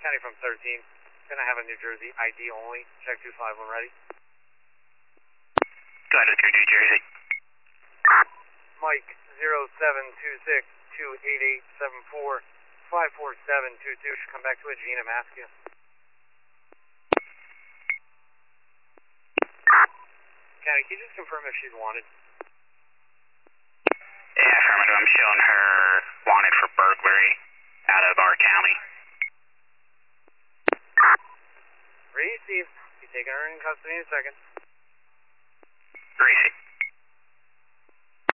County from 13. Gonna have a New Jersey ID only. Check 25 when ready. Go ahead with your New Jersey. Mike 0726-28874 54722 should come back to a Gina Maskia. County, can you just confirm if she's wanted? Yeah, affirmative. I'm showing her wanted for burglary out of our county. Receive. Be taking her in custody in a second. Receive.